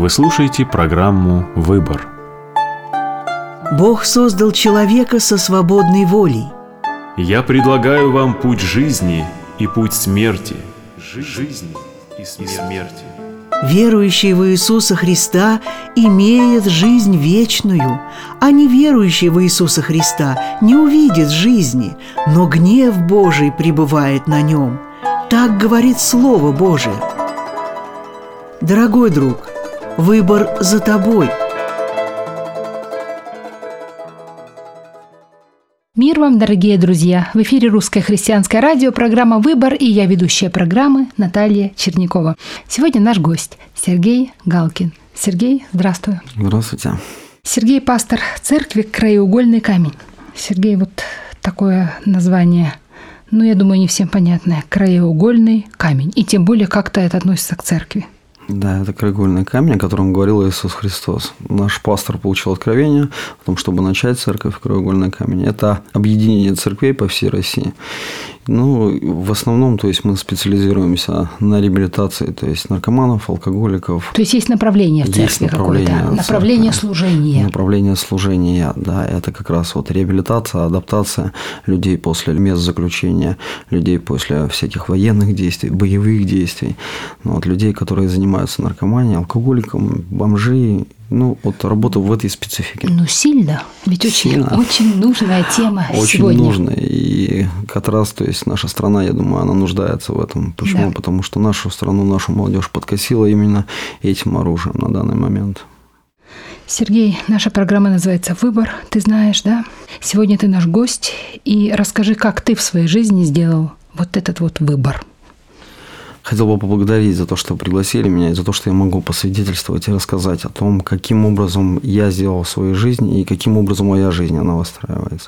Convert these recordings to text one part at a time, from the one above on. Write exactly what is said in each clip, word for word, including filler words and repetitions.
Вы слушаете программу «Выбор». Бог создал человека со свободной волей. Я предлагаю вам путь жизни и путь смерти. Жизни и смерти. Верующий в Иисуса Христа имеет жизнь вечную, а неверующий в Иисуса Христа не увидит жизни, но гнев Божий пребывает на нем. Так говорит Слово Божие. Дорогой друг, выбор за тобой. Мир вам, дорогие друзья! В эфире Русское христианское радио, программа «Выбор», и я ведущая программы Наталья Чернякова. Сегодня наш гость Сергей Галкин. Сергей, здравствуй. Здравствуйте. Сергей – пастор церкви «Краеугольный камень». Сергей, вот такое название, ну, я думаю, не всем понятное. «Краеугольный камень». И тем более как-то это относится к церкви. Да, это краеугольный камень, о котором говорил Иисус Христос. Наш пастор получил откровение о том, чтобы начать церковь «Краеугольный камень». Это объединение церквей по всей России. Ну, в основном, то есть мы специализируемся на реабилитации, то есть наркоманов, алкоголиков. То есть есть направление в церкви есть направление какое-то? Направление служения. Направление служения, да. Это как раз вот реабилитация, адаптация людей после мест заключения, людей после всяких военных действий, боевых действий. Ну, вот людей, которые занимаются наркоманией, алкоголиком, бомжи. Ну, вот работа в этой специфике. Ну, сильно. Ведь очень, очень нужная тема очень сегодня. Очень нужная. И как раз, то есть, наша страна, я думаю, она нуждается в этом. Почему? Да. Потому что нашу страну, нашу молодежь подкосила именно этим оружием на данный момент. Сергей, наша программа называется «Выбор». Ты знаешь, да? Сегодня ты наш гость. И расскажи, как ты в своей жизни сделал вот этот вот выбор. Хотел бы поблагодарить за то, что пригласили меня, и за то, что я могу посвидетельствовать и рассказать о том, каким образом я сделал в своей жизни и каким образом моя жизнь, она выстраивается.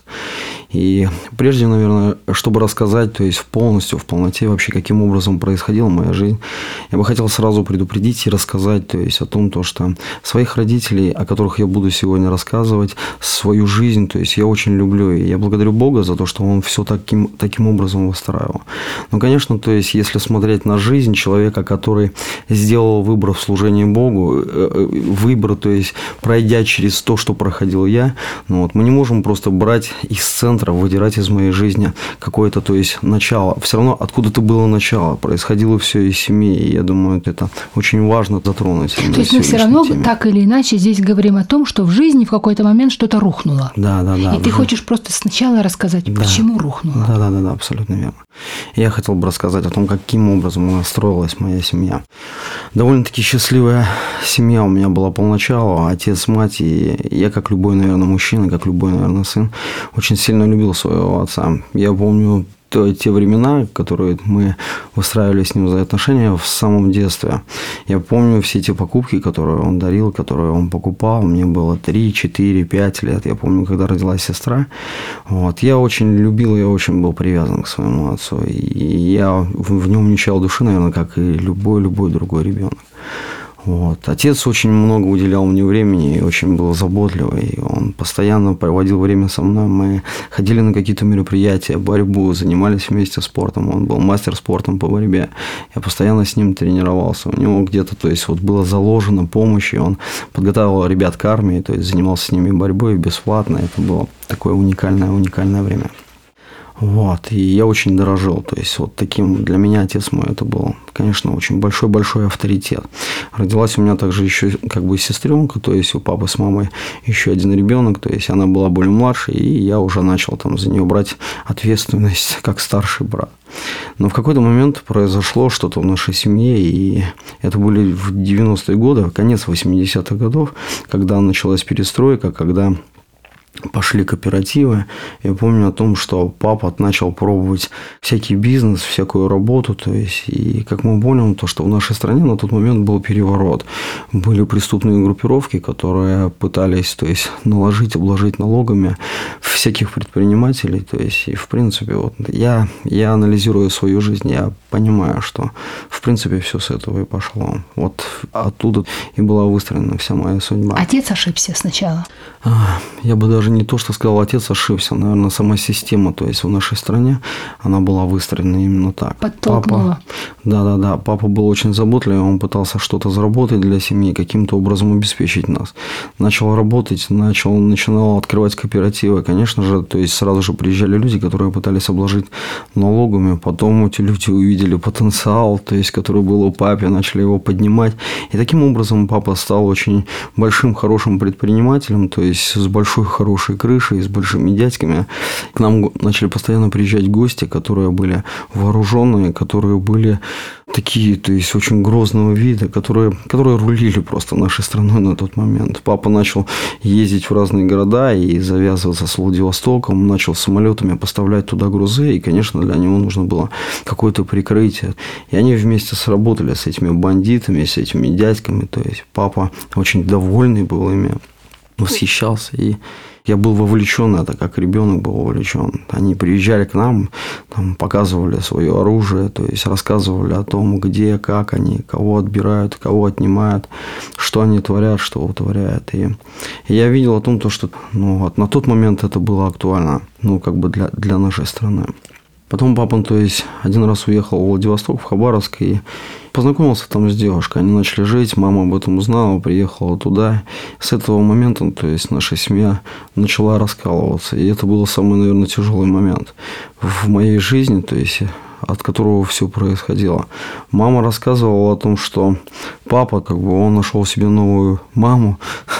И прежде, наверное, чтобы рассказать, то есть полностью, в полноте вообще, каким образом происходила моя жизнь, я бы хотел сразу предупредить и рассказать, то есть о том, то, что своих родителей, о которых я буду сегодня рассказывать, свою жизнь, то есть я очень люблю, и я благодарю Бога за то, что Он все таким, таким образом выстраивал. Но, конечно, то есть если смотреть на жизнь человека, который сделал выбор в служении Богу, выбор, то есть пройдя через то, что проходил я, ну вот, мы не можем просто брать из центра, выдирать из моей жизни какое-то, то есть начало. Все равно откуда-то было начало, происходило все из семьи, и я думаю, это очень важно затронуть. То есть мы все равно теме. Так или иначе здесь говорим о том, что в жизни в какой-то момент что-то рухнуло. Да, да, да. И ты хочешь просто сначала рассказать, да. Почему рухнуло. Да, да, да, да, абсолютно верно. Я хотел бы рассказать о том, каким образом у нас строилась моя семья. Довольно-таки счастливая семья у меня была поначалу. Отец, мать, и я, как любой, наверное, мужчина, как любой, наверное, сын, очень сильно любил своего отца. Я помню те времена, которые мы выстраивали с ним взаимоотношения в самом детстве. Я помню все те покупки, которые он дарил, которые он покупал. Мне было три, четыре, пять лет. Я помню, когда родилась сестра. Вот. Я очень любил, я очень был привязан к своему отцу. И я в нем не чаял души, наверное, как и любой-любой другой ребенок. Вот. Отец очень много уделял мне времени и очень был заботливый. Он постоянно проводил время со мной. Мы ходили на какие-то мероприятия, борьбу, занимались вместе спортом. Он был мастер спортом по борьбе. Я постоянно с ним тренировался. У него где-то, то есть, вот было заложено помощь, и он подготавливал ребят к армии, то есть занимался с ними борьбой бесплатно. Это было такое уникальное, уникальное время. Вот, и я очень дорожил, то есть вот таким для меня отец мой это был, конечно, очень большой-большой авторитет. Родилась у меня также еще как бы сестренка, то есть у папы с мамой еще один ребенок, то есть она была более младшей, и я уже начал там за нее брать ответственность как старший брат. Но в какой-то момент произошло что-то в нашей семье, и это были в девяностые годы, конец восьмидесятых годов, когда началась перестройка, когда пошли кооперативы. Я помню о том, что папа начал пробовать всякий бизнес, всякую работу. То есть, и как мы поняли, то, что в нашей стране на тот момент был переворот. Были преступные группировки, которые пытались, то есть, наложить, обложить налогами всяких предпринимателей. То есть, и в принципе, вот я, я анализирую свою жизнь, я понимаю, что в принципе все с этого и пошло. Вот оттуда и была выстроена вся моя судьба. Отец ошибся сначала? Я бы даже даже не то, что сказал отец, ошибся. Наверное, сама система, то есть в нашей стране, она была выстроена именно так. Подтолкнула. Да-да-да. Папа был очень заботливый, он пытался что-то заработать для семьи, каким-то образом обеспечить нас. Начал работать, начал, начинал открывать кооперативы. Конечно же, то есть сразу же приезжали люди, которые пытались обложить налогами. Потом эти люди увидели потенциал, то есть, который был у папы, начали его поднимать. И таким образом папа стал очень большим, хорошим предпринимателем, то есть с большой, хорошей крышей, с большими дядьками. К нам начали постоянно приезжать гости, которые были вооруженные, которые были такие, то есть очень грозного вида, которые, которые рулили просто нашей страной на тот момент. Папа начал ездить в разные города и завязываться с Владивостоком, начал самолетами поставлять туда грузы, и, конечно, для него нужно было какое-то прикрытие. И они вместе сработали с этими бандитами, с этими дядьками, то есть папа очень довольный был ими, восхищался, и я был вовлечен, это как ребенок был вовлечен. Они приезжали к нам, там, показывали свое оружие, то есть рассказывали о том, где, как они, кого отбирают, кого отнимают, что они творят, что утворяют. И, и я видел о том, то, что ну, вот, на тот момент это было актуально, ну, как бы для, для нашей страны. Потом папа, то есть, один раз уехал в Владивосток, в Хабаровск, и познакомился там с девушкой. Они начали жить, мама об этом узнала, приехала туда. С этого момента, то есть, наша семья начала раскалываться. И это был самый, наверное, тяжелый момент в моей жизни, то есть, от которого все происходило. Мама рассказывала о том, что папа, как бы, он нашел себе новую маму.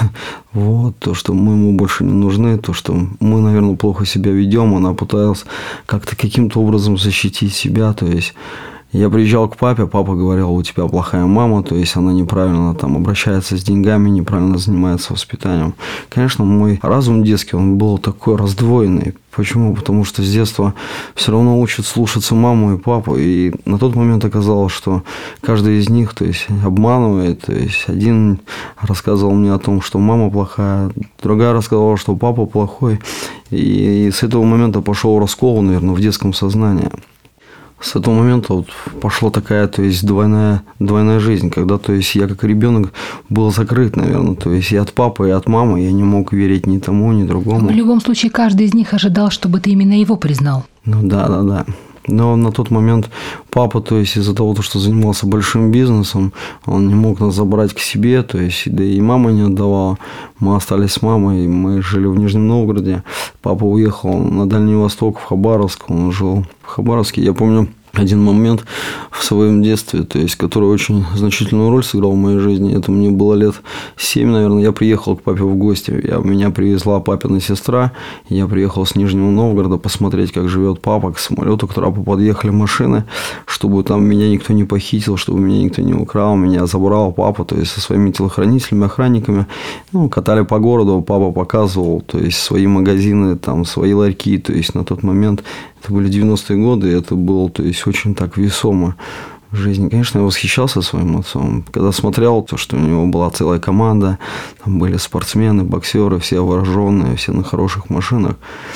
Вот, то, что мы ему больше не нужны, то, что мы, наверное, плохо себя ведем. Она пыталась как-то каким-то образом защитить себя, то есть... Я приезжал к папе, папа говорил, у тебя плохая мама, то есть она неправильно там обращается с деньгами, неправильно занимается воспитанием. Конечно, мой разум детский, он был такой раздвоенный. Почему? Потому что с детства все равно учат слушаться маму и папу. И на тот момент оказалось, что каждый из них, то есть, обманывает. То есть, один рассказывал мне о том, что мама плохая, другая рассказывала, что папа плохой. И, и с этого момента пошел раскол, наверное, в детском сознании. С этого момента вот пошла такая, то есть, двойная, двойная жизнь, когда, то есть, я как ребенок был закрыт, наверное, то есть, и от папы, и от мамы, я не мог верить ни тому, ни другому. В любом случае, каждый из них ожидал, чтобы ты именно его признал. Ну, да, да, да. Но на тот момент папа, то есть, из-за того, что занимался большим бизнесом, он не мог нас забрать к себе, то есть, да и мама не отдавала. Мы остались с мамой, мы жили в Нижнем Новгороде. Папа уехал на Дальний Восток, в Хабаровск, он жил в Хабаровске. Я помню один момент в своем детстве, то есть, который очень значительную роль сыграл в моей жизни. Это мне было лет семь, наверное. Я приехал к папе в гости. Я, меня привезла папина сестра. Я приехал с Нижнего Новгорода посмотреть, как живет папа, к самолету, к трапу подъехали машины, чтобы там меня никто не похитил, чтобы меня никто не украл. Меня забрал папа, то есть, со своими телохранителями, охранниками. Ну, катали по городу, папа показывал, то есть, свои магазины, там, свои ларьки. То есть, на тот момент это были девяностые годы, и это было, то есть, очень так весомо в жизни. Конечно, я восхищался своим отцом. Когда смотрел, то, что у него была целая команда, там были спортсмены, боксеры, все вооруженные, все на хороших машинах.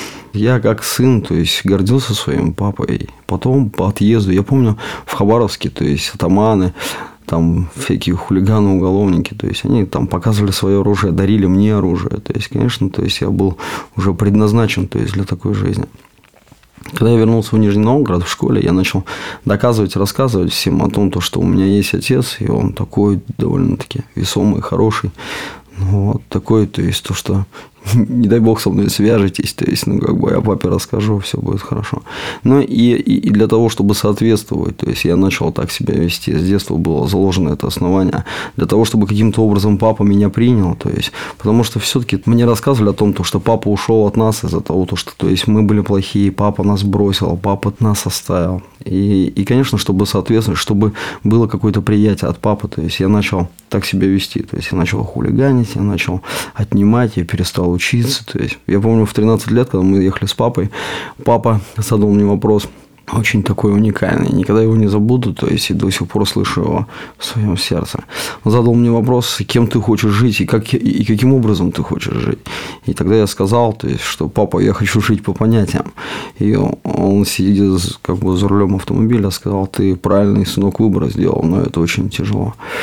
Я как сын, то есть, гордился своим папой. Потом по отъезду, я помню, в Хабаровске, то есть, атаманы, там всякие хулиганы, уголовники, то есть, они там показывали свое оружие, дарили мне оружие. То есть, конечно, то есть, я был уже предназначен, то есть, для такой жизни. Когда я вернулся в Нижний Новгород в школе, я начал доказывать, рассказывать всем о том, что у меня есть отец, и он такой довольно-таки весомый, хороший. Ну, вот такой, то есть, то, что не дай бог со мной свяжетесь, то есть, ну, как бы я папе расскажу, все будет хорошо. Ну, и, и, и для того, чтобы соответствовать, то есть, я начал так себя вести, с детства было заложено это основание, для того, чтобы каким-то образом папа меня принял, то есть, потому что все-таки мне рассказывали о том, что папа ушел от нас из-за того, что, то есть, мы были плохие, папа нас бросил, папа нас оставил. И, и, конечно, чтобы соответствовать, чтобы было какое-то приятие от папы, то есть, я начал так себя вести, то есть, я начал хулиганить, я начал отнимать, я перестал учиться. То есть, я помню, в тринадцать лет, когда мы ехали с папой, папа задал мне вопрос очень такой уникальный. Никогда его не забуду, то есть, и до сих пор слышу его в своем сердце. Он задал мне вопрос, кем ты хочешь жить и, как, и каким образом ты хочешь жить. И тогда я сказал, то есть, что папа, я хочу жить по понятиям. И он, сидя как бы за рулем автомобиля, сказал, ты правильный, сынок, выбор сделал, но это очень тяжело.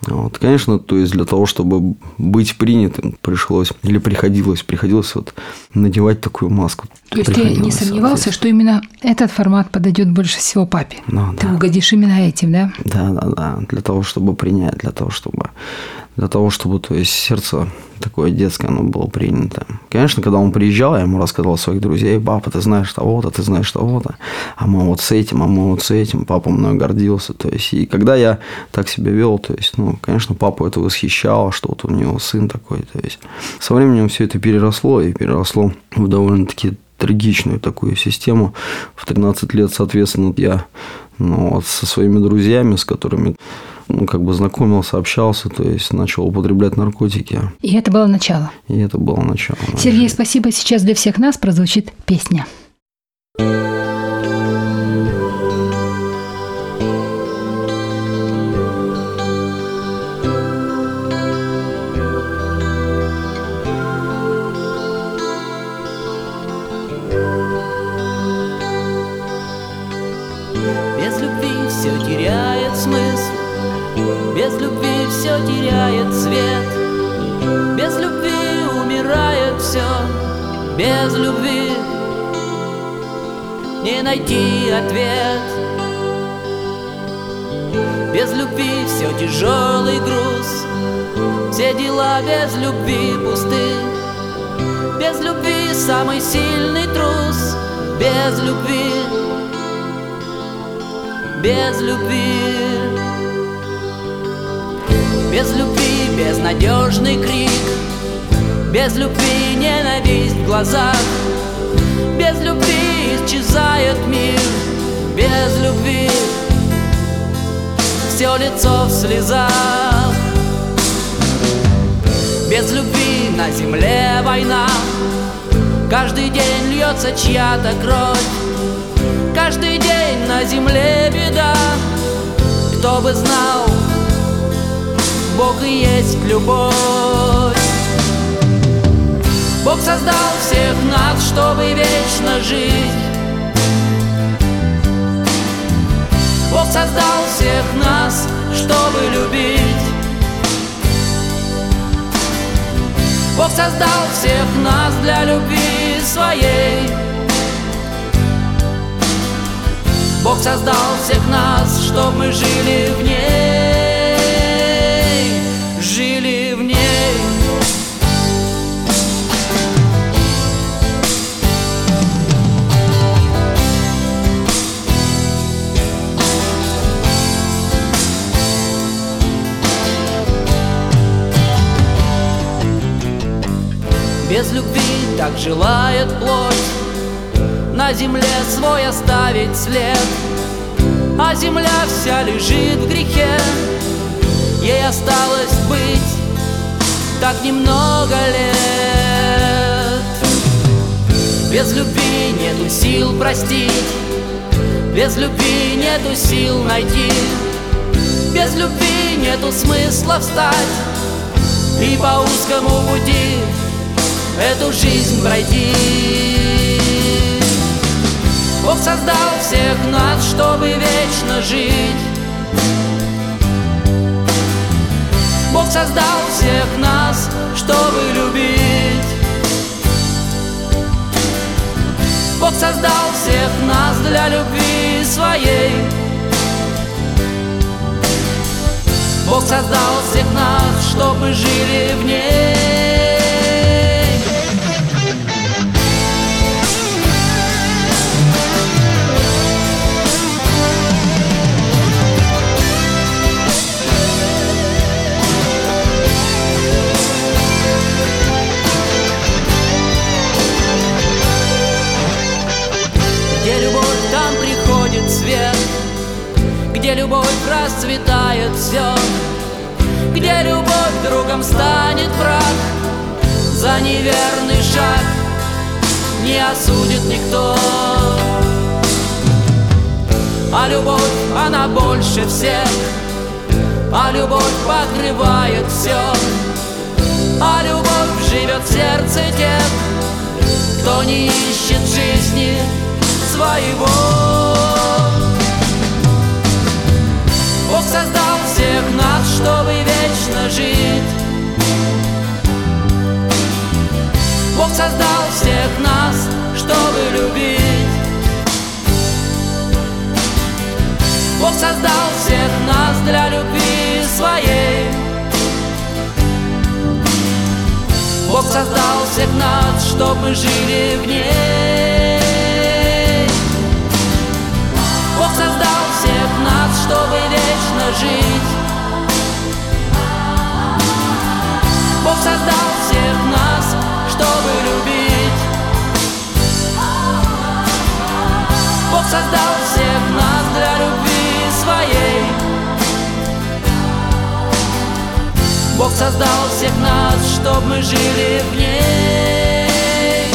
Вот, конечно, то есть для того, чтобы быть принятым, пришлось или приходилось, приходилось вот надевать такую маску. То есть ты не сомневался, что именно этот формат подойдет больше всего папе? Ну, ты да. угодишь именно этим, да? Да, да, да. Для того, чтобы принять, для того, чтобы, для того, чтобы, то есть сердце такое детское, оно было принято. Конечно, когда он приезжал, я ему рассказывал своих друзей: папа, ты знаешь того-то, ты знаешь того-то, а мы вот с этим, а мы вот с этим. Папа мной гордился. То есть, и когда я так себя вел, то есть, ну, конечно, папу это восхищало, что вот у него сын такой. То есть, со временем все это переросло и переросло в довольно-таки трагичную такую систему. В тринадцать лет, соответственно, я ну, вот со своими друзьями, с которыми ну, как бы знакомился, общался, то есть начал употреблять наркотики. И это было начало. И это было начало. Сергей, спасибо. Сейчас для всех нас прозвучит песня. Без любви все теряет смысл, без любви все теряет цвет, без любви умирает все, без любви не найти ответ. Без любви все тяжелый груз, все дела без любви пусты, без любви самый сильный трус, без любви, без любви. Без любви безнадежный крик, без любви ненависть в глазах, без любви исчезает мир, без любви все лицо в слезах. Без любви на земле война, каждый день льется чья-то кровь, каждый день на земле беда. Кто бы знал, Бог и есть любовь. Бог создал всех нас, чтобы вечно жить. Бог создал всех нас, чтобы любить. Бог создал всех нас для любви своей. Бог создал всех нас, чтоб мы жили в ней, жили в ней. Без любви так желает плоть на земле свой оставить след, а земля вся лежит в грехе, ей осталось быть так немного лет. Без любви нету сил простить, без любви нету сил найти, без любви нету смысла встать и по узкому пути эту жизнь пройти. Бог создал всех нас, чтобы вечно жить. Бог создал всех нас, чтобы любить. Бог создал всех нас для любви своей. Бог создал всех нас, чтобы мы жили в ней. Где любовь расцветает все, где любовь другом станет враг, за неверный шаг не осудит никто. А любовь, она больше всех, а любовь покрывает все, а любовь живет в сердце тех, кто не ищет жизни своего. Бог создал всех нас, чтобы верить создал всех нас, чтобы любить. Бог создал всех нас для любви своей. Бог создал всех нас, чтобы мы жили в ней. Бог создал всех нас, чтобы вечно жить. Бог создал всех нас, чтобы любить. Бог создал всех нас для любви своей. Бог создал всех нас, чтобы мы жили в ней.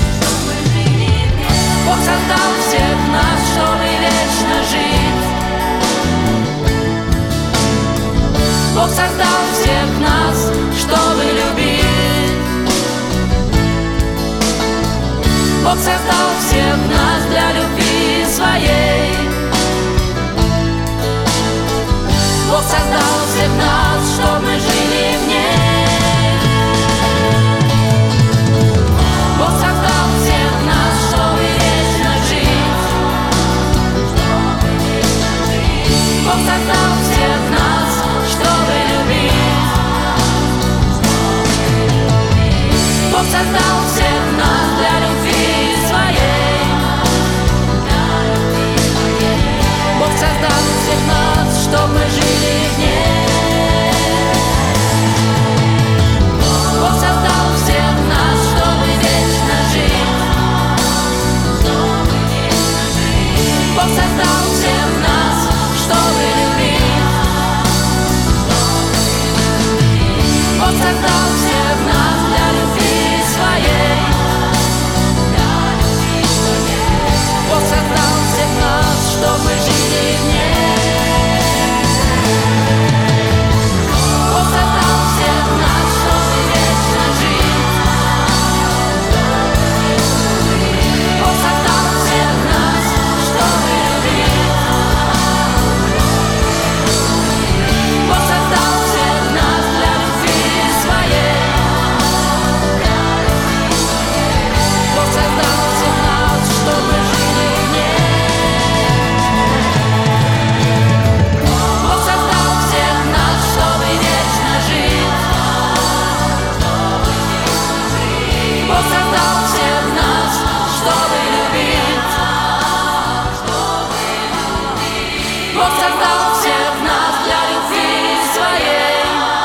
Бог создал всех нас, чтобы вечно жить. Бог создал всех нас, чтобы любить. Бог создал всех нас для любви своей. Бог создал всех нас, чтобы мы жили в ней. Бог создал всех нас, чтобы вечно жить. Бог создал всех нас, чтобы любить. Бог создал всех нас для любви своей. Бог создал всех нас, чтобы мы жили в ней. Бог создал всех нас, чтобы вечно жить. Бог создал всех нас, чтобы любить. Бог создал всех нас для любви своей. Бог создал всех нас, чтобы мы жили в ней. Бог создал всех нас, чтобы вечно жить. Бог создал всех нас, чтобы любить. Бог создал всех нас для любви своей. Бог создал всех нас, чтобы мы жили в ней. Бог создал всех нас, чтобы вечно жить. Бог создал всех нас, чтобы любить. Бог создал всех нас для любви своей.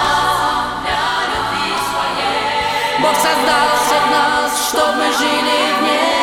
Бог создал всех нас, чтобы мы жили в ней.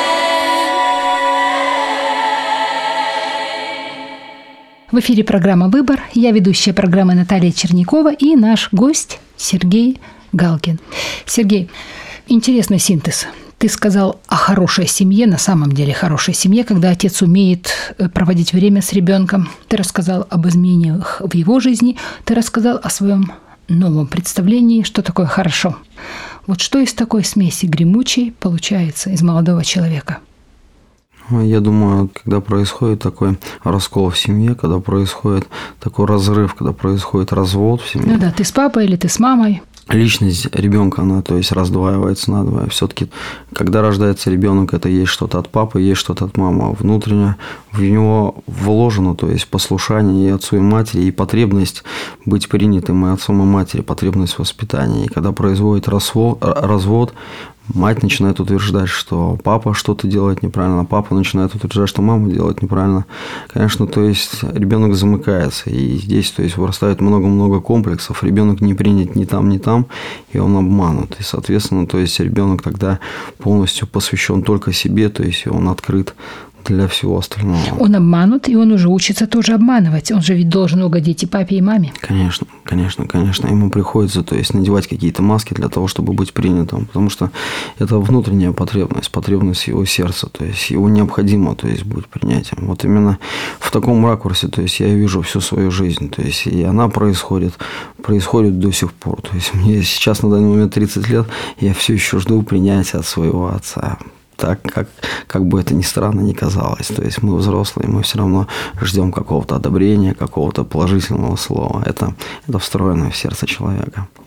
В эфире программа «Выбор». Я ведущая программы Наталья Чернякова и наш гость Сергей Галкин. Сергей, интересный синтез. Ты сказал о хорошей семье, на самом деле хорошей семье, когда отец умеет проводить время с ребенком. Ты рассказал об изменениях в его жизни. Ты рассказал о своем новом представлении, что такое хорошо. Вот что из такой смеси гремучей получается из молодого человека? Я думаю, когда происходит такой раскол в семье, когда происходит такой разрыв, когда происходит развод в семье. Ну да, ты с папой или ты с мамой. Личность ребенка, она, то есть, раздваивается надвое. Все-таки, когда рождается ребенок, это есть что-то от папы, есть что-то от мамы. Внутренне в него вложено, то есть, послушание и отцу, и матери, и потребность быть принятым и отцом, и матери, потребность в воспитании. И когда производит развод, мать начинает утверждать, что папа что-то делает неправильно, а папа начинает утверждать, что мама делает неправильно. Конечно, то есть ребенок замыкается, и здесь, то есть, вырастает много-много комплексов. Ребенок не принят ни там, ни там, и он обманут. И, соответственно, то есть ребенок тогда полностью посвящен только себе, то есть он открыт для всего остального. Он обманут, и он уже учится тоже обманывать. Он же ведь должен угодить и папе, и маме. Конечно, конечно, конечно. Ему приходится, то есть, надевать какие-то маски для того, чтобы быть принятым. Потому что это внутренняя потребность, потребность его сердца. То есть, его необходимо, то есть, быть принятием. Вот именно в таком ракурсе, то есть, я вижу всю свою жизнь. То есть, и она происходит, происходит до сих пор. То есть, мне сейчас на данный момент тридцать лет, я все еще жду принятия от своего отца. Так, как, как бы это ни странно ни казалось. То есть, мы взрослые, мы все равно ждем какого-то одобрения, какого-то положительного слова. Это, это встроено в сердце человека.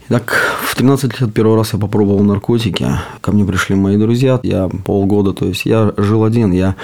Так, в тринадцать лет первый раз я попробовал наркотики. Ко мне пришли мои друзья. Я полгода, то есть я жил один. Я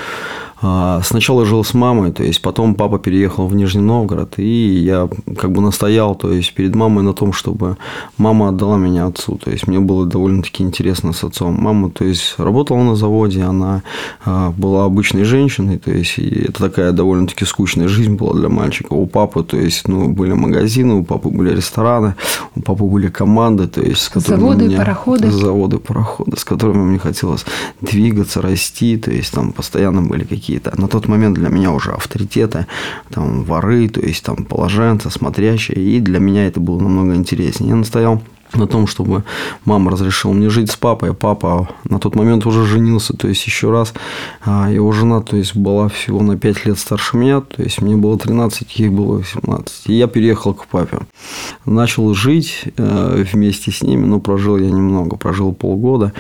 сначала жил с мамой, то есть потом папа переехал в Нижний Новгород, и я как бы настоял, то есть перед мамой на том, чтобы мама отдала меня отцу. То есть мне было довольно-таки интересно с отцом. Мама, то есть работала на заводе, она была обычной женщиной, то есть и это такая довольно-таки скучная жизнь была для мальчика. У папы, то есть, ну, были магазины, у папы были рестораны, у папы были команды, то есть, с которыми заводы, мне, пароходы. заводы, пароходы, с которыми мне хотелось двигаться, расти, то есть там постоянно были какие-то на тот момент для меня уже авторитеты, там воры, то есть там положенцы, смотрящие, и для меня это было намного интереснее. Я настоял на том, чтобы мама разрешила мне жить с папой. Папа на тот момент уже женился, то есть еще раз. Его жена, то есть, была всего на пять лет старше меня, то есть мне было тринадцать, ей было восемнадцать. И я переехал к папе. Начал жить вместе с ними, но прожил я немного, прожил полгода.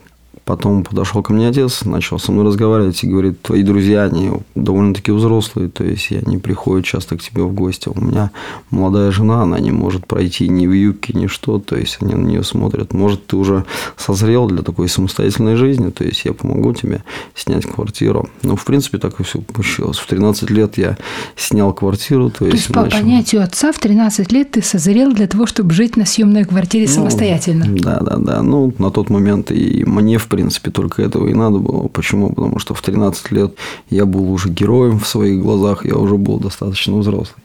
Потом подошел ко мне отец, начал со мной разговаривать и говорит: твои друзья, они довольно-таки взрослые, то есть они приходят часто к тебе в гости. У меня молодая жена, она не может пройти ни в юбке, ни что, то есть они на нее смотрят. Может, ты уже созрел для такой самостоятельной жизни, то есть я помогу тебе снять квартиру. Ну, в принципе, так и все получилось. В тринадцать лет я снял квартиру. То, то есть, начал... по понятию отца, в тринадцать лет ты созрел для того, чтобы жить на съемной квартире ну, самостоятельно. Да, да, да. Ну, на тот момент и мне, в В принципе, только этого и надо было. Почему? Потому что в тринадцать лет я был уже героем в своих глазах, я уже был достаточно взрослый.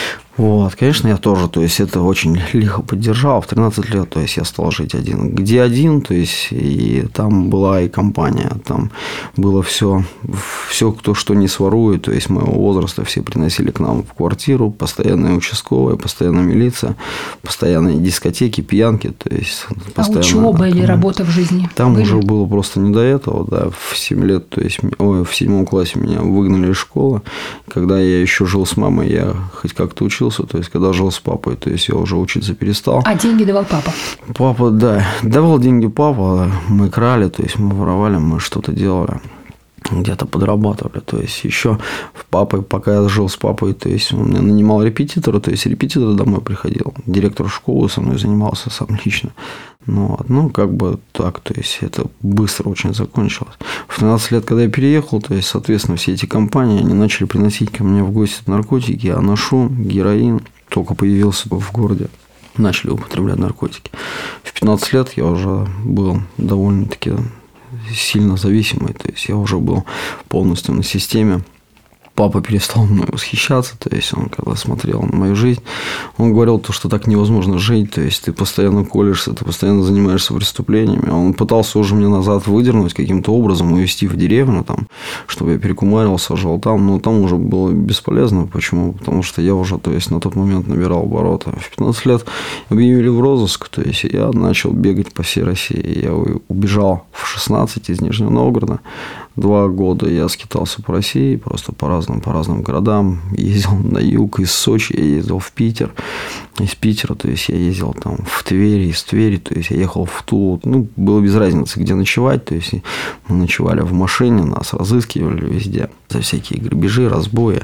Вот, конечно, я тоже, то есть, это очень лихо поддержал. В тринадцать лет, то есть, я стал жить один. Где один, то есть, и там была и компания, там было все, все, кто что не сворует, то есть, моего возраста все приносили к нам в квартиру, постоянная участковая, постоянная милиция, постоянные дискотеки, пьянки, то есть, постоянно. А учеба или работа в жизни? Там были? уже было просто не до этого, да, в семь лет, то есть, ой, в седьмом классе меня выгнали из школы. Когда я еще жил с мамой, я хоть как-то учился. То есть, когда жил с папой, то есть, я уже учиться перестал. А деньги давал папа? Папа, да. Давал деньги папа, мы крали, то есть, мы воровали, мы что-то делали. Где-то подрабатывали. То есть, еще папой, пока я жил с папой, то есть, он меня нанимал репетитора, то есть, репетитор домой приходил. Директор школы со мной занимался сам лично. Ну, ну, как бы так, то есть, это быстро очень закончилось. В тринадцать лет, когда я переехал, то есть, соответственно, все эти компании, они начали приносить ко мне в гости наркотики, я ношу героин, только появился в городе, начали употреблять наркотики. В пятнадцать лет я уже был довольно-таки сильно зависимый, то есть, я уже был полностью на системе. Папа перестал мной восхищаться, то есть, он когда смотрел на мою жизнь, он говорил, то, что так невозможно жить, то есть, ты постоянно колешься, ты постоянно занимаешься преступлениями. Он пытался уже меня назад выдернуть каким-то образом, увезти в деревню, там, чтобы я перекумарился, жил там, но там уже было бесполезно. Почему? Потому что я уже, то есть, на тот момент набирал обороты. В пятнадцать лет объявили в розыск, то есть, я начал бегать по всей России. Я убежал в шестнадцать из Нижнего Новгорода. Два года я скитался по России, просто по разным, по разным городам. Ездил на юг, из Сочи я ездил в Питер. Из Питера, то есть, я ездил там в Твери, из Твери, то есть, я ехал в Тулу. Ну, было без разницы, где ночевать. То есть, мы ночевали в машине, нас разыскивали везде. За всякие грабежи, разбои,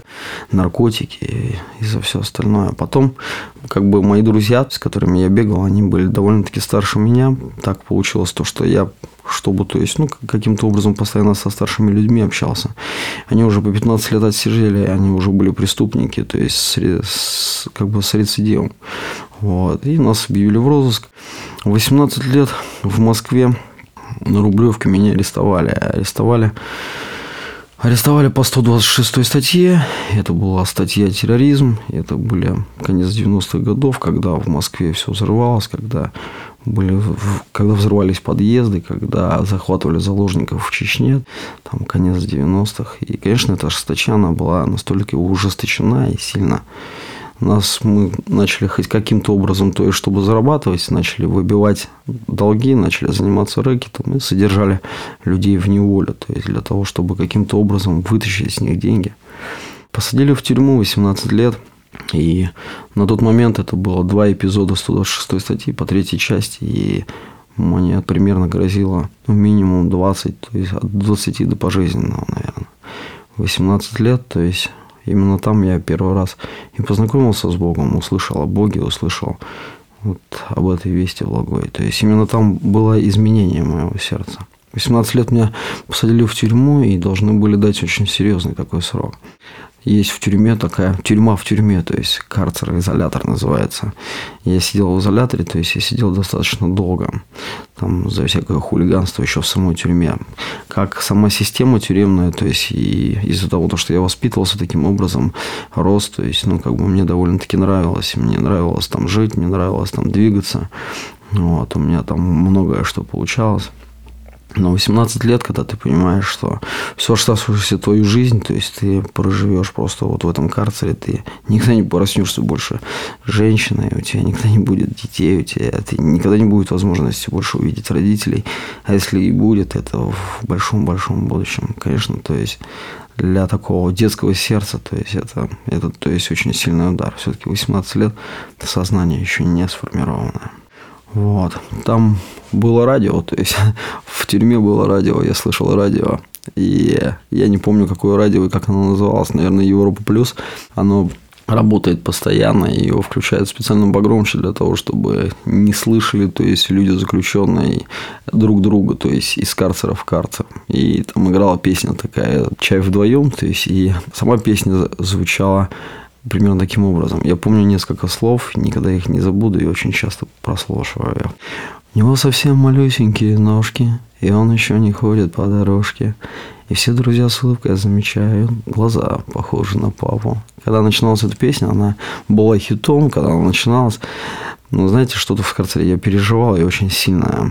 наркотики и за все остальное. Потом, как бы, мои друзья, с которыми я бегал, они были довольно-таки старше меня. Так получилось то, что я, чтобы, то есть, ну, каким-то образом постоянно со старшими людьми общался. Они уже по пятнадцать лет отсидели, они уже были преступники, то есть, с, с, как бы, с рецидивом. Вот. И нас объявили в розыск. В восемнадцать лет в Москве на Рублевке меня арестовали. Арестовали Арестовали по сто двадцать шестой статье. Это была статья терроризм. Это были конец девяностых годов, когда в Москве все взрывалось, когда, были, когда взрывались подъезды, когда захватывали заложников в Чечне. Там конец девяностых. И, конечно, эта статья, она была настолько ужесточена и сильно. Нас мы начали хоть каким-то образом, то есть, чтобы зарабатывать, начали выбивать долги, начали заниматься рэкетом и содержали людей в неволе, то есть, для того, чтобы каким-то образом вытащить с них деньги. Посадили в тюрьму восемнадцать лет, и на тот момент это было два эпизода сто двадцать шестой статьи по третьей части, и мне примерно грозило ну, минимум двадцать, то есть, от двадцати до пожизненного, наверное. восемнадцать лет, то есть... Именно там я первый раз и познакомился с Богом, услышал о Боге, услышал вот об этой вести благой. То есть именно там было изменение моего сердца. восемнадцать лет меня посадили в тюрьму и должны были дать очень серьезный такой срок. Есть в тюрьме такая тюрьма в тюрьме, то есть карцер, изолятор называется. Я сидел в изоляторе, то есть я сидел достаточно долго, там за всякое хулиганство еще в самой тюрьме. Как сама система тюремная, то есть и из-за того, что я воспитывался таким образом, рос, то есть, ну, как бы мне довольно-таки нравилось. Мне нравилось там жить, мне нравилось там двигаться. Вот, у меня там многое что получалось. Но восемнадцать лет, когда ты понимаешь, что всю оставшуюся твою жизнь, то есть ты проживешь просто вот в этом карцере, ты никогда не проснешься больше женщиной, у тебя никогда не будет детей, у тебя ты, никогда не будет возможности больше увидеть родителей. А если и будет, это в большом-большом будущем, конечно, то есть для такого детского сердца, то есть это, это то есть очень сильный удар. Все-таки восемнадцать лет, это сознание еще не сформированное. Вот. Там было радио, то есть в тюрьме было радио, я слышал радио. И я не помню, какое радио и как оно называлось. Наверное, Европа Плюс. Оно работает постоянно, и его включают специально погромче для того, чтобы не слышали, то есть люди заключенные друг друга, то есть из карцера в карцер. И там играла песня такая «Чай вдвоем», то есть и сама песня звучала примерно таким образом. Я помню несколько слов, никогда их не забуду и очень часто прослушиваю. У него совсем малюсенькие ножки, и он еще не ходит по дорожке. И все друзья с улыбкой замечают, глаза похожи на папу. Когда начиналась эта песня, она была хитом, когда она начиналась. Ну, знаете, что-то в карцере я переживал, и очень сильно.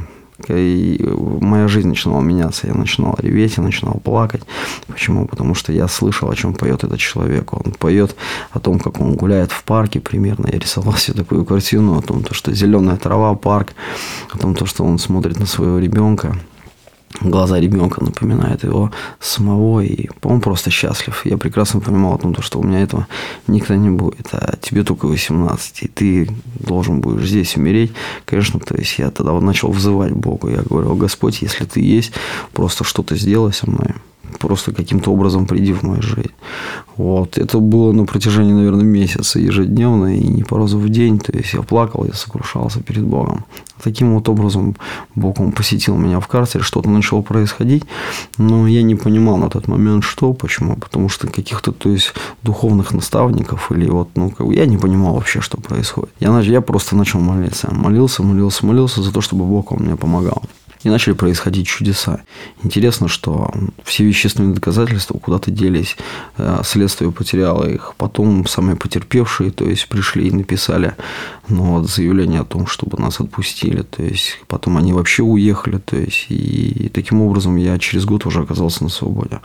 И моя жизнь начинала меняться. Я начинал реветь, я начинал плакать. Почему? Потому что я слышал, о чем поет этот человек. Он поет о том, как он гуляет в парке примерно. Я рисовал себе такую картину о том, что зеленая трава, парк, о том, что он смотрит на своего ребенка. Глаза ребенка напоминают его самого, и он просто счастлив. Я прекрасно понимал о том, что у меня этого никогда не будет, а тебе только восемнадцать, и ты должен будешь здесь умереть. Конечно, то есть я тогда вот начал взывать Богу. Я говорю: Господь, если ты есть, просто что-то сделай со мной. Просто каким-то образом приди в мою жизнь. Вот. Это было на протяжении, наверное, месяца ежедневно и не по разу в день. То есть я плакал, я сокрушался перед Богом. Таким вот образом Бог он посетил меня в карцере, что-то начало происходить, но я не понимал на тот момент, что, почему, потому что каких-то, то есть, духовных наставников или вот, ну, как бы, я не понимал вообще, что происходит. Я, я просто начал молиться, молился, молился, молился за то, чтобы Бог он мне помогал. И начали происходить чудеса. Интересно, что все вещественные доказательства куда-то делись, следствие потеряло их. Потом самые потерпевшие, то есть, пришли и написали, ну, вот, заявление о том, чтобы нас отпустили. То есть, потом они вообще уехали. То есть, и таким образом я через год уже оказался на свободе.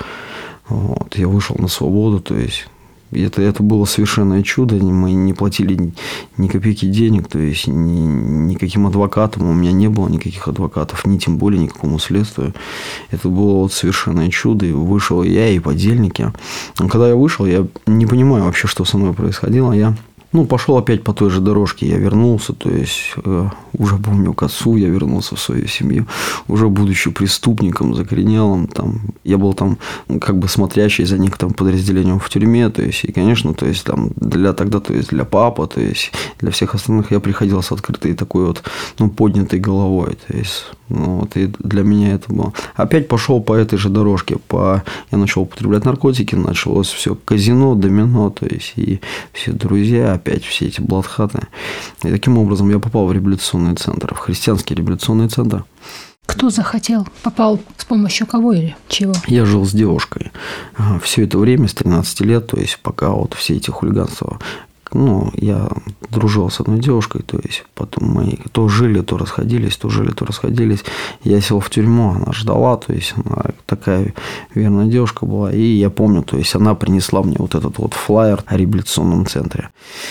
Вот, я вышел на свободу, то есть... Это, это было совершенное чудо. Мы не платили ни, ни копейки денег, то есть ни, никаким адвокатам. У меня не было никаких адвокатов, ни тем более никакому следствию. Это было вот совершенное чудо. И вышел я, и подельники. Но когда я вышел, я не понимаю вообще, что со мной происходило. Я ну, пошел опять по той же дорожке. Я вернулся, то есть э, уже помню к отцу, я вернулся в свою семью, уже будучи преступником, закоренелым. Там, я был там как бы смотрящий за некоторым подразделением в тюрьме. То есть, и, конечно, то есть, там, для тогда, то есть, для папы, то есть, для всех остальных я приходил с открытой такой вот, ну, поднятой головой. То есть, ну, вот, и для меня это было. Опять пошел по этой же дорожке. По... Я начал употреблять наркотики, началось все казино, домино, то есть, и все друзья, опять все эти блатхаты. И таким образом я попал в реабилитационный центр, в христианский реабилитационный центр. Кто захотел? Попал с помощью кого или чего? Я жил с девушкой. Все это время, с тринадцати лет, то есть пока вот все эти хулиганства... Ну, я дружил с одной девушкой, то есть потом мы то жили, то расходились, то жили, то расходились. Я сел в тюрьму, она ждала, то есть она такая верная девушка была. И я помню, то есть она принесла мне вот этот вот флаер о реабилитационном центре.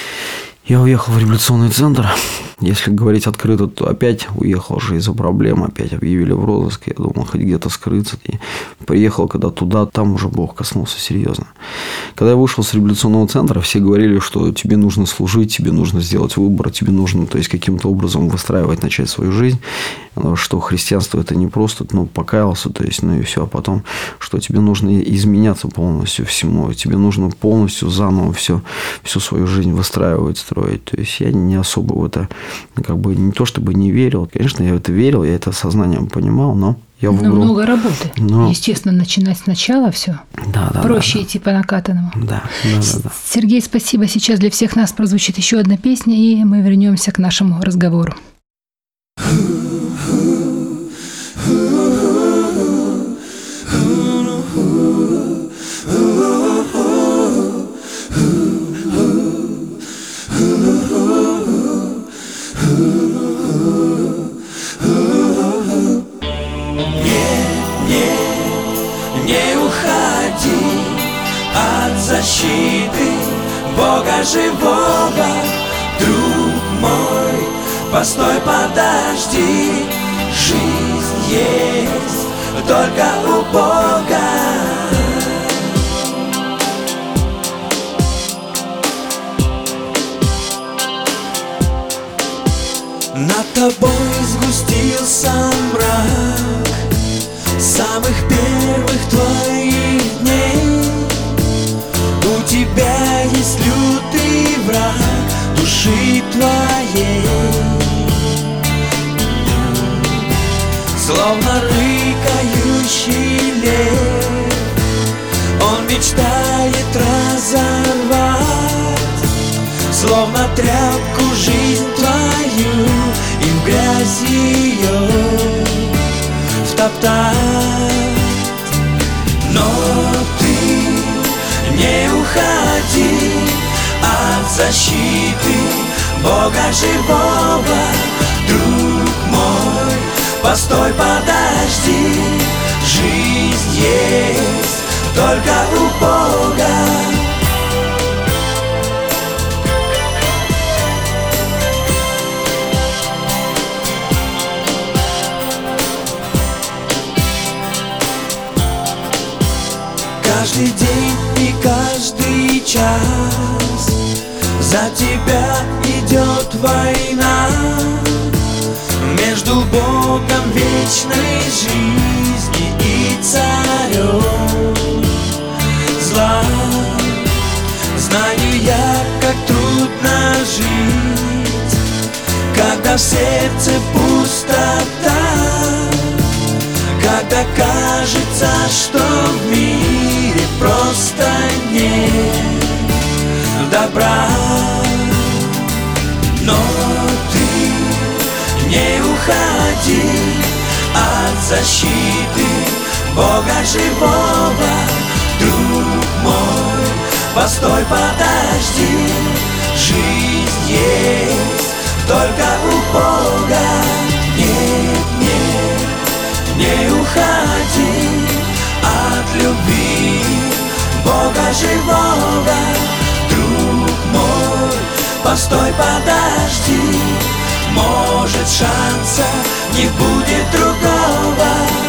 Я уехал в реабилитационный центр. Если говорить открыто, то опять уехал же из-за проблем. Опять объявили в розыск. Я думал, хоть где-то скрыться. И приехал, когда туда, там уже Бог коснулся серьезно. Когда я вышел с реабилитационного центра, все говорили, что тебе нужно служить, тебе нужно сделать выбор, тебе нужно, то есть, каким-то образом выстраивать, начать свою жизнь. что христианство это не просто, ну, покаялся, то есть, ну и все, а потом, что тебе нужно изменяться полностью всему, тебе нужно полностью заново все, всю свою жизнь выстраивать, строить. То есть я не особо в это, как бы, не то чтобы не верил, конечно, я в это верил, я это сознанием понимал, но я выбрал... Но много работы. Но... Естественно, начинать сначала все. Да, да, проще да, идти по накатанному. Да, да, да, да. Сергей, спасибо. Сейчас для всех нас прозвучит еще одна песня, и мы вернемся к нашему разговору. Защиты Бога живого, друг мой, постой, подожди, жизнь есть только у Бога. Над тобой сгустился мрак самых первых твоих дней. У тебя есть лютый враг души твоей, словно рыкающий лев, он мечтает разорвать, словно тряпку жизнь твою, и в грязь ее втоптать. Но не уходи от защиты Бога живого, друг мой, постой, подожди, жизнь есть только у Бога. Каждый день и каждый час за тебя идет война между Богом вечной жизни и царем зла. Знаю я, как трудно жить, когда в сердце пустота, когда кажется, что в мире просто нет добра. Но ты не уходи от защиты Бога живого, друг мой, постой, подожди, жизнь есть только у Бога. Нет, нет, не уходи от любви Бога живого, друг мой, постой, подожди, может, шанса не будет другого.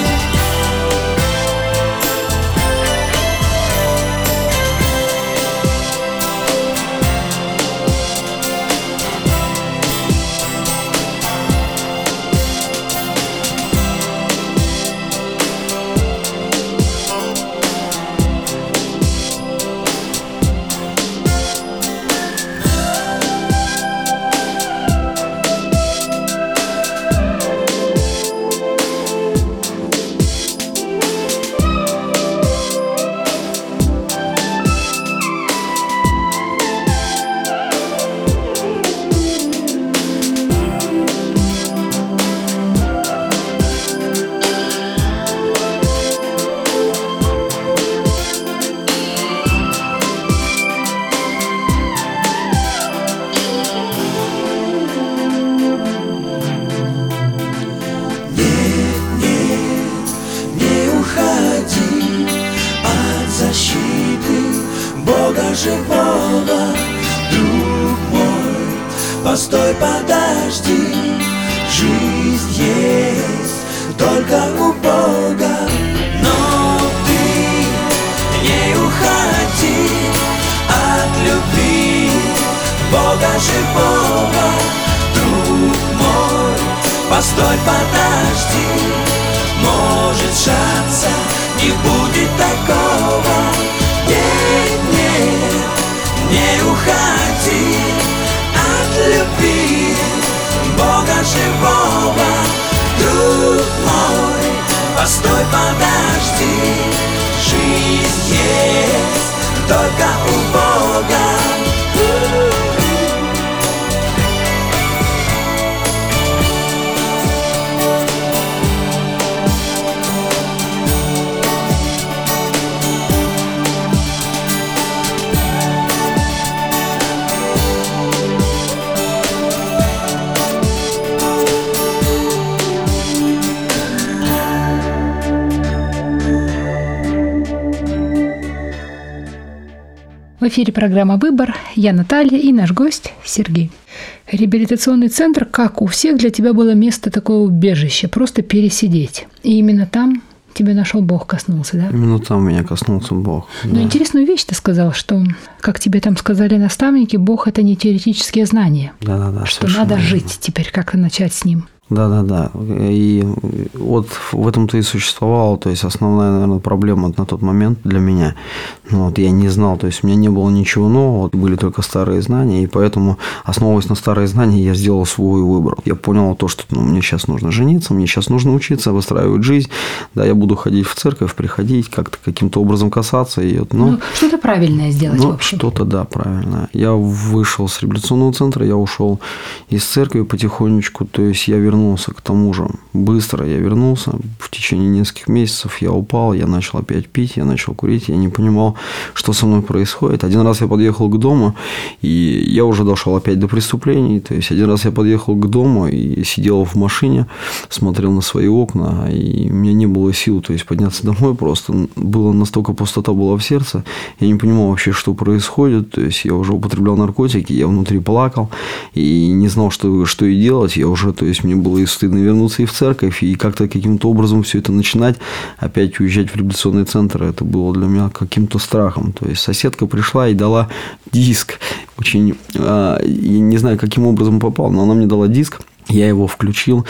Живого, друг мой, постой, подожди, жизнь есть только у Бога. Но ты не уходи от любви Бога живого, друг мой, постой, подожди, может шанса не будет такого. Нет, нет, не уходи от любви Бога живого. Друг мой, постой, подожди, жизнь есть только у Бога. В эфире программа «Выбор». Я Наталья и наш гость Сергей. Реабилитационный центр, как у всех, для тебя было место такое убежище, просто пересидеть. И именно там тебя нашел Бог, коснулся, да? Именно там меня коснулся Бог. Но да. интересную вещь ты сказал, что, как тебе там сказали наставники, Бог – это не теоретические знания. Да-да-да. Что надо верно. Жить теперь, как-то начать с Ним. Да-да-да. И вот в этом-то и существовала, то есть основная, наверное, проблема на тот момент для меня. Ну, вот я не знал, то есть у меня не было ничего нового, были только старые знания, и поэтому, основываясь на старые знания, я сделал свой выбор. Я понял то, что ну, мне сейчас нужно жениться, мне сейчас нужно учиться, выстраивать жизнь. Да, я буду ходить в церковь, приходить, как-то каким-то образом касаться ее. Ну, ну, что-то правильное сделать, ну, в общем. Что-то, да, правильное. Я вышел с реабилитационного центра, я ушел из церкви потихонечку, то есть я вернулся к тому же. Быстро я вернулся. В течение нескольких месяцев я упал, я начал опять пить, я начал курить, я не понимал, что со мной происходит. Один раз я подъехал к дому, и я уже дошел опять до преступлений. То есть один раз я подъехал к дому и сидел в машине, смотрел на свои окна, и у меня не было сил, то есть подняться домой просто. Было настолько пустота была в сердце, я не понимал вообще, что происходит. То есть я уже употреблял наркотики, я внутри плакал и не знал, что, что и делать. Я уже, то есть мне было и стыдно вернуться и в церковь, и как-то каким-то образом все это начинать, опять уезжать в реабилитационный центр, это было для меня каким-то страхом. То есть соседка пришла и дала диск, очень, я не знаю, каким образом попал, но она мне дала диск. Я его включил,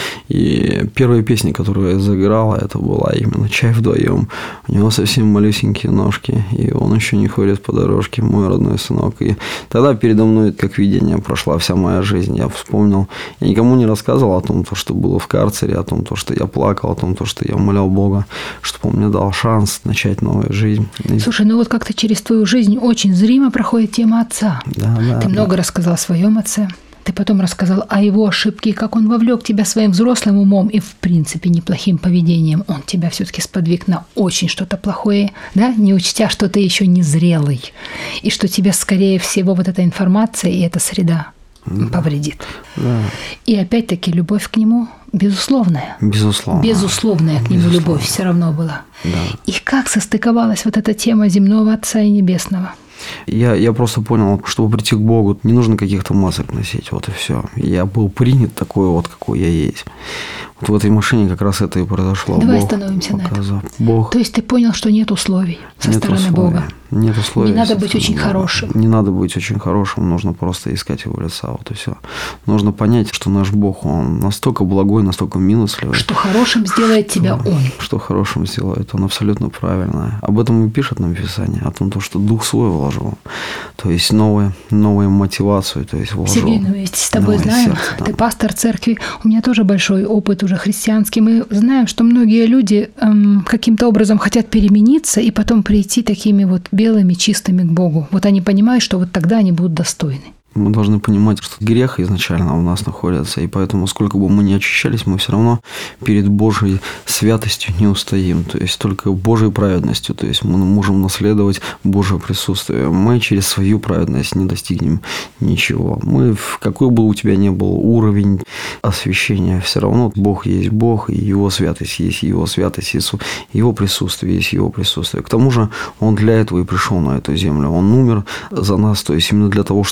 и первая песня, которую я заиграл, это была именно «Чай вдвоем». У него совсем малюсенькие ножки, и он еще не ходит по дорожке, мой родной сынок. И тогда передо мной, как видение, прошла вся моя жизнь. Я вспомнил, я никому не рассказывал о том, что было в карцере, о том, что я плакал, о том, что я умолял Бога, чтобы он мне дал шанс начать новую жизнь. Слушай, ну вот как-то через твою жизнь очень зримо проходит тема отца. Да, да, Ты да. много рассказал о своем отце. Ты потом рассказал о его ошибке, как он вовлек тебя своим взрослым умом и, в принципе, неплохим поведением. Он тебя все-таки сподвиг на очень что-то плохое, да, не учтя, что ты еще не зрелый, и что тебе, скорее всего, вот эта информация и эта среда да. повредит. Да. И опять-таки любовь к нему безусловная. Безусловно. Безусловная к нему Безусловно. Любовь все равно была. Да. И как состыковалась вот эта тема земного Отца и Небесного? Я, я просто понял, чтобы прийти к Богу, не нужно каких-то масок носить, вот и все. Я был принят такой вот, какой я есть. Вот в этой машине как раз это и произошло. Давай Бог остановимся показал. на этом. Бог. То есть ты понял, что нет условий со нет стороны условий. Бога. Нет условий. Не надо быть стороны очень Бога. хорошим. Не надо быть очень хорошим, нужно просто искать его лица, вот и все. Нужно понять, что наш Бог, он настолько благой, настолько милостливый. Что хорошим сделает тебя что, Он. Что хорошим сделает, он абсолютно правильно. Об этом и пишет нам Писание, о том, что Дух свой вложил. То есть новую, новую мотивацию, то есть вложил. Сергей, мы вместе с тобой знаем, сердце, да. Ты пастор церкви, у меня тоже большой опыт уже христианский. Мы знаем, что многие люди эм, каким-то образом хотят перемениться и потом прийти такими вот белыми, чистыми к Богу. Вот они понимают, что вот тогда они будут достойны. Мы должны понимать, что грех изначально у нас находится, и поэтому, сколько бы мы ни очищались, мы все равно перед Божьей святостью не устоим, то есть только Божьей праведностью, то есть мы можем наследовать Божье присутствие. Мы через свою праведность не достигнем ничего. Мы, какой бы у тебя ни был уровень освящения, все равно Бог есть Бог, и Его святость есть Его святость, Его присутствие есть Его присутствие. К тому же Он для этого и пришел на эту землю. Он умер за нас, то есть именно для того, чтобы дать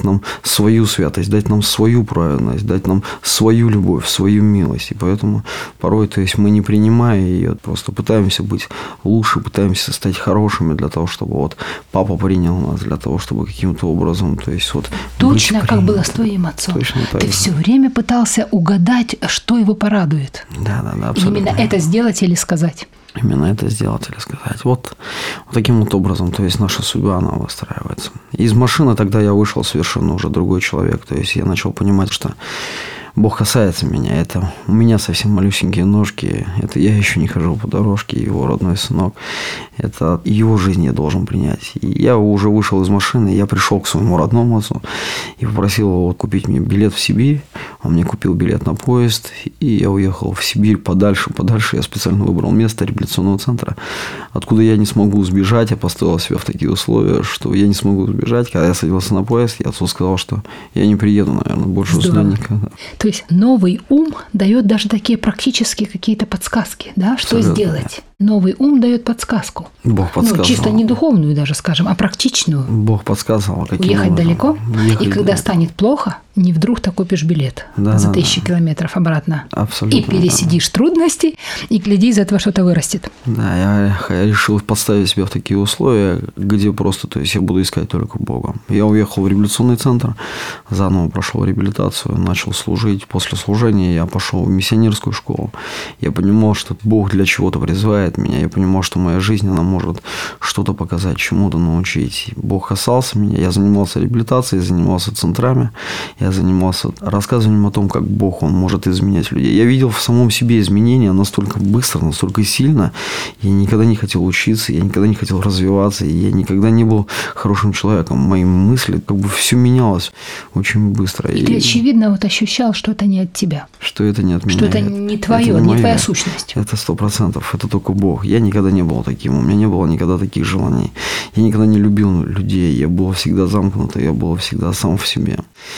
дать нам свою святость, дать нам свою праведность, дать нам свою любовь, свою милость. И поэтому порой, то есть мы не принимая ее, просто пытаемся быть лучше, пытаемся стать хорошими для того, чтобы вот папа принял нас, для того, чтобы каким-то образом, то есть вот Точно, быть как принятым. было с твоим отцом. Точно так Ты же. все время пытался угадать, что его порадует. Да, да, да, И абсолютно. именно это сделать или сказать. Именно это сделать или сказать. Вот, вот таким вот образом, то есть наша судьба, она выстраивается. Из машины тогда я вышел совершенно уже другой человек. То есть я начал понимать, что Бог касается меня. Это у меня совсем малюсенькие ножки. Это я еще не хожу по дорожке, его родной сынок. Это его жизнь я должен принять. И я уже вышел из машины, я пришел к своему родному отцу и попросил его купить мне билет в Сибирь. Он мне купил билет на поезд, и я уехал в Сибирь подальше, подальше. Я специально выбрал место реабилитационного центра, откуда я не смогу сбежать. Я поставил себя в такие условия, что я не смогу сбежать. Когда я садился на поезд, я отцу сказал, что я не приеду, наверное, больше сюда Здорово. никогда. То есть новый ум дает даже такие практические какие-то подсказки, да, что Абсолютно. сделать. Новый ум дает подсказку. Бог подсказывал. Ну, чисто не духовную даже, скажем, а практичную. Бог подсказывал, каким Уехать образом. далеко, Ехать и когда далеко. станет плохо, не вдруг ты купишь билет Да, за да, тысячи да. километров обратно. Абсолютно. И пересидишь трудности, и гляди, из этого что-то вырастет. Да, я, я решил поставить себя в такие условия, где просто, то есть я буду искать только Бога. Я уехал в реабилитационный центр, заново прошел реабилитацию, начал служить. После служения я пошел в миссионерскую школу. Я понимал, что Бог для чего-то призывает меня. Я понимал, что моя жизнь, она может что-то показать, чему-то научить. Бог касался меня. Я занимался реабилитацией, занимался центрами. Я занимался рассказыванием о том, как Бог, Он может изменять людей. Я видел в самом себе изменения настолько быстро, настолько сильно. Я никогда не хотел учиться, я никогда не хотел развиваться, и я никогда не был хорошим человеком. Мои мысли, как бы все менялось очень быстро. И ты, очевидно, вот ощущал, что это не от тебя. Что это не от меня. Что это не твое, это не моё. твоя сущность. Это сто процентов. Это только Бог. Я никогда не был таким. У меня не было никогда таких желаний. Я никогда не любил людей. Я был всегда замкнутый. Я был всегда сам в себе.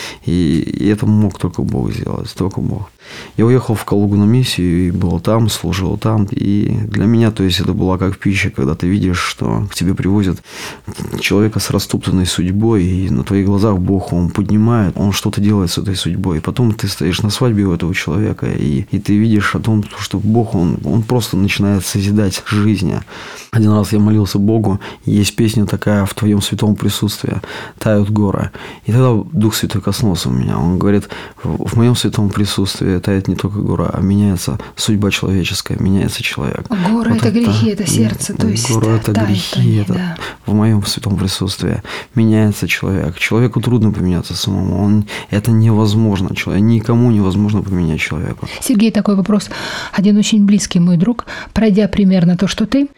И, и это мог только Бог сделать. Только Бог. Я уехал в Калугу на миссию и был там, служил там. И для меня, то есть, это была как пища, когда ты видишь, что к тебе привозят человека с растоптанной судьбой, и на твоих глазах Бог, Он поднимает, Он что-то делает с этой судьбой. И потом ты стоишь на свадьбе у этого человека, и, и ты видишь о том, что Бог, Он, он просто начинает созидать жизнь. Один раз я молился Богу, и есть песня такая: «В Твоем святом присутствии тают горы». И тогда Дух Святой коснулся меня. Он говорит: в, в моем святом присутствии тает не только гора, а меняется судьба человеческая, меняется человек. Горы Вот это грехи, это сердце, то есть горы это тает грехи, они, это да. в моем святом присутствии меняется человек. Человеку трудно поменяться самому. Он, это невозможно. Человек, никому невозможно поменять человека. Сергей, такой вопрос. Один очень близкий мой друг, пройдя примерно то, что ты,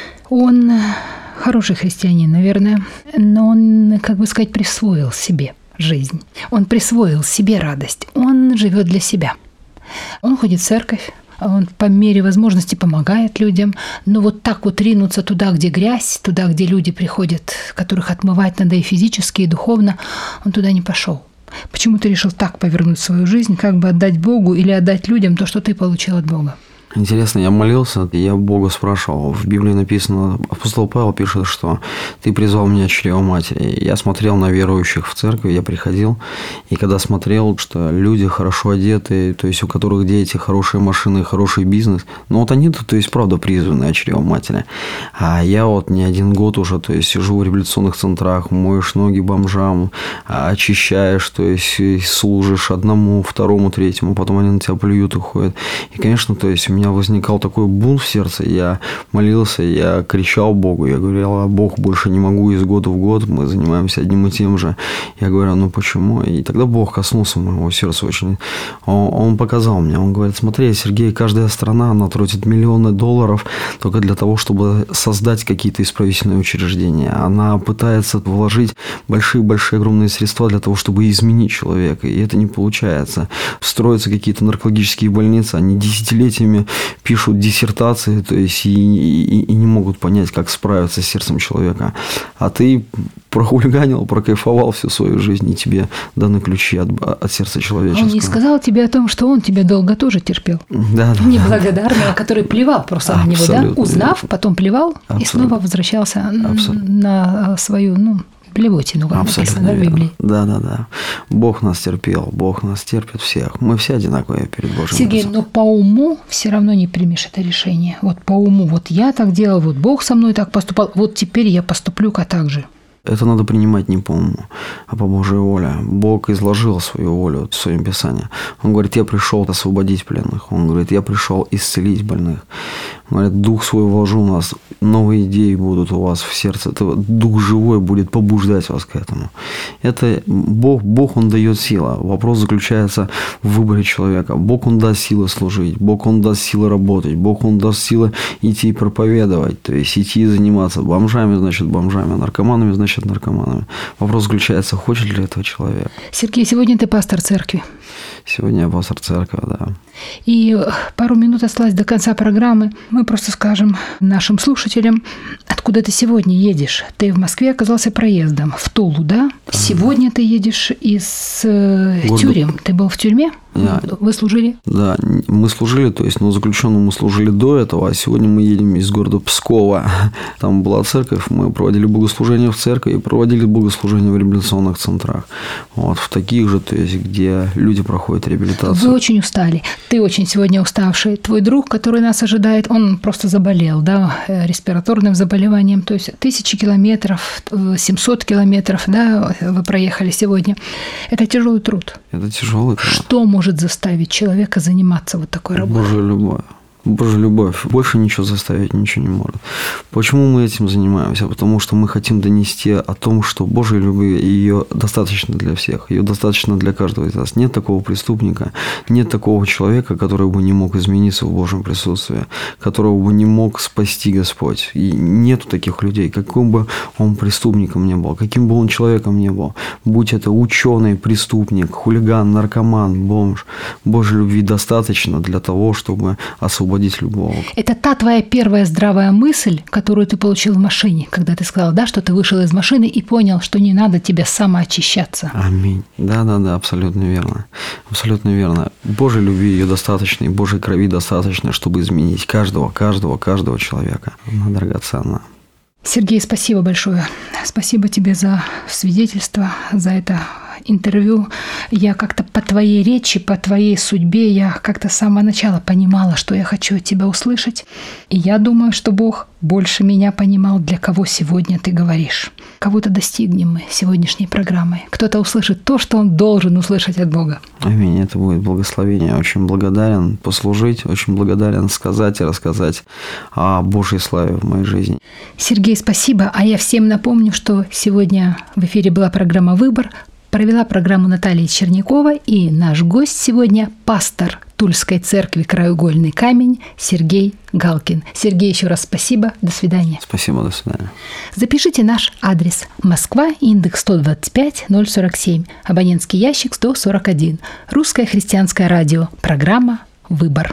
он хороший христианин, наверное, но он, как бы сказать, присвоил себе жизнь. Он присвоил себе радость. Он живет для себя. Он ходит в церковь, он по мере возможности помогает людям, но вот так вот ринуться туда, где грязь, туда, где люди приходят, которых отмывать надо и физически, и духовно, он туда не пошел. Почему ты решил так повернуть свою жизнь, как бы отдать Богу или отдать людям то, что ты получил от Бога? Интересно, я молился, и я Бога спрашивал. В Библии написано, апостол Павел пишет, что «Ты призвал меня от чрева матери». Я смотрел на верующих в церкви, я приходил, и когда смотрел, что люди хорошо одеты, то есть у которых дети, хорошие машины, хороший бизнес, ну вот они-то, то есть, правда, призваны от чрева матери. А я вот не один год уже, то есть, сижу в реабилитационных центрах, моешь ноги бомжам, очищаешь, то есть, служишь одному, второму, третьему, потом они на тебя плюют и уходят. И, конечно, то есть, у меня возникал такой бунт в сердце, я молился, я кричал Богу, я говорил: а Бог, больше не могу из года в год, мы занимаемся одним и тем же. Я говорю: ну почему? И тогда Бог коснулся моего сердца очень. Он, он показал мне, он говорит: смотри, Сергей, каждая страна, она тратит миллионы долларов только для того, чтобы создать какие-то исправительные учреждения. Она пытается вложить большие-большие огромные средства для того, чтобы изменить человека, и это не получается. Строятся какие-то наркологические больницы, они десятилетиями пишут диссертации, то есть и, и, и не могут понять, как справиться с сердцем человека. А ты прохулиганил, прокайфовал всю свою жизнь, и тебе даны ключи от, от сердца человеческого. Он не сказал тебе о том, что он тебя долго тоже терпел. Да, да. Неблагодарного, который плевал просто на него, да? Абсолютно. Узнав, потом плевал и Абсолютно. снова возвращался Абсолютно. на свою, ну, плевоте, ну, как написано, да, в Библии. Да, да, да. Бог нас терпел, Бог нас терпит всех. Мы все одинаковые перед Божьим Сергей, лицом. но по уму все равно не примешь это решение. Вот по уму, вот я так делал, вот Бог со мной так поступал, вот теперь я поступлю-ка так же. Это надо принимать не по уму, а по Божьей воле. Бог изложил свою волю в своем Писании. Он говорит, я пришел освободить пленных. Он говорит, я пришел исцелить больных. Он говорит, дух свой вложу у нас, новые идеи будут у вас в сердце. Это дух живой будет побуждать вас к этому. Это Бог, Бог, Он дает силу. Вопрос заключается в выборе человека. Бог, Он даст силы служить. Бог, Он даст силы работать. Бог, Он даст силы идти и проповедовать. То есть идти и заниматься бомжами, значит, бомжами, наркоманами, значит, наркоманами. Вопрос заключается, хочет ли этого человек. Сергей, сегодня ты пастор церкви. Сегодня я пастор церкви, да. И пару минут осталось до конца программы. Мы просто скажем нашим слушателям, откуда ты сегодня едешь. Ты в Москве оказался проездом в Тулу, да? Сегодня ты едешь из э, тюрем. Ты был в тюрьме? Я... Вы служили? Да, мы служили, то есть, но заключенным мы служили до этого, а сегодня мы едем из города Пскова. Там была церковь, мы проводили богослужение в церкви и проводили богослужение в реабилитационных центрах. Вот, в таких же, то есть, где люди проходят реабилитацию. Вы очень устали. Ты очень сегодня уставший. Твой друг, который нас ожидает, он просто заболел, да, респираторным заболеванием. То есть, тысячи километров, семьсот километров, да, вы проехали сегодня. Это тяжелый труд. Это тяжелый труд. Что может заставить человека заниматься вот такой работой? Божья любовь. Божья любовь. Больше ничего заставить ничего не может. Почему мы этим занимаемся? Потому что мы хотим донести о том, что Божьей любви, ее достаточно для всех. Ее достаточно для каждого из нас. Нет такого преступника, нет такого человека, который бы не мог измениться в Божьем присутствии, которого бы не мог спасти Господь. И нету таких людей. Каким бы он преступником не был, каким бы он человеком не был, будь это ученый, преступник, хулиган, наркоман, бомж, Божьей любви достаточно для того, чтобы освободить любого. Это та твоя первая здравая мысль, которую ты получил в машине, когда ты сказал, да, что ты вышел из машины и понял, что не надо тебе самоочищаться. Аминь. Да-да-да, абсолютно верно. Абсолютно верно. Божьей любви ее достаточно, и Божьей крови достаточно, чтобы изменить каждого, каждого, каждого человека. Она драгоценна. Сергей, спасибо большое. Спасибо тебе за свидетельство, за это интервью. Я как-то по твоей речи, по твоей судьбе, я как-то с самого начала понимала, что я хочу от тебя услышать. И я думаю, что Бог больше меня понимал, для кого сегодня ты говоришь. Кого-то достигнем мы сегодняшней программой. Кто-то услышит то, что он должен услышать от Бога. Аминь. Это будет благословение. Я очень благодарен послужить, очень благодарен сказать и рассказать о Божьей славе в моей жизни. Сергей, спасибо. А я всем напомню, что сегодня в эфире была программа «Выбор». Провела программу Наталья Чернякова, и наш гость сегодня – пастор Тульской церкви «Краеугольный камень» Сергей Галкин. Сергей, еще раз спасибо. До свидания. Спасибо, до свидания. Запишите наш адрес: Москва, индекс сто двадцать пять ноль сорок семь, абонентский ящик сто сорок один. Русское христианское радио. Программа «Выбор».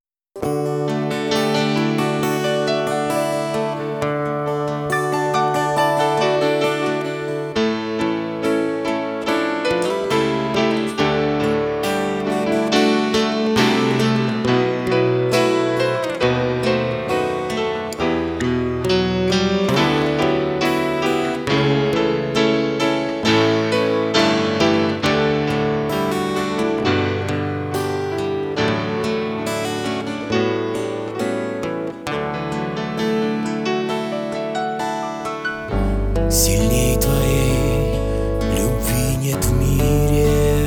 Сильней твоей любви нет в мире,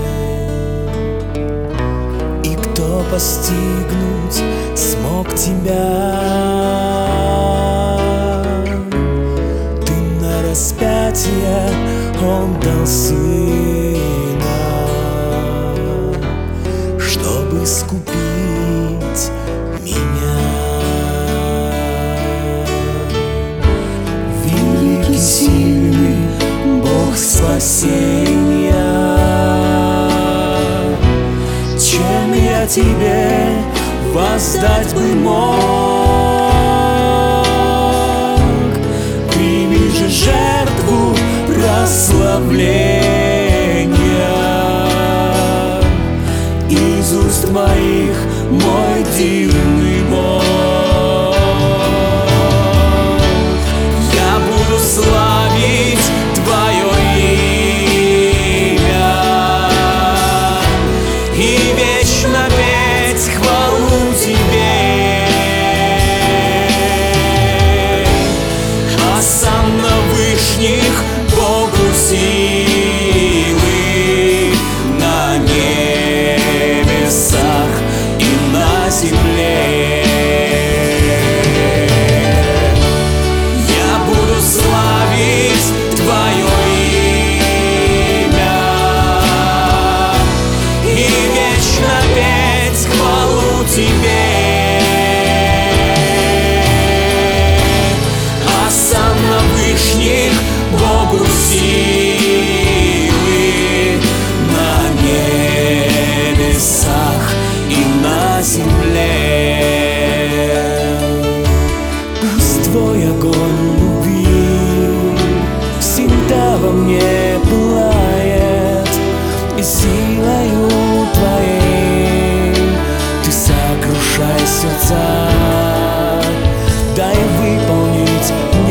и кто постигнуть смог тебя? Ты на распятие отдал сына, чтобы искупить меня. Великий, сильный Бог спасения, чем я тебе воздать бы мог? Прими же жертву прославления из уст моих, мой дивный Бог. Я буду славить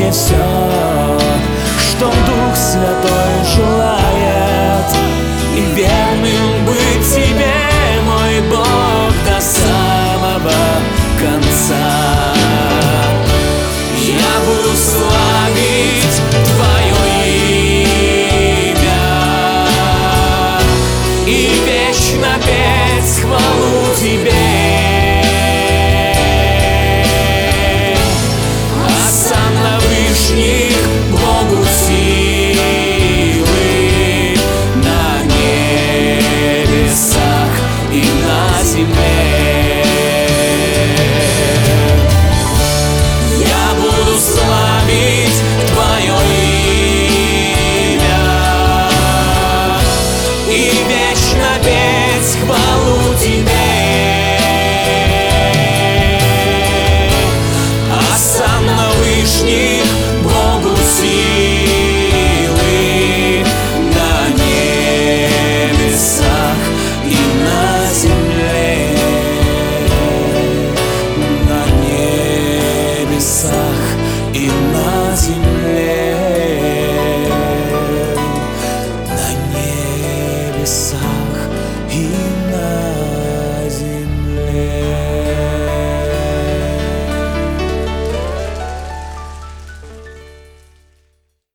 мне все, что Дух Святой желает, и верь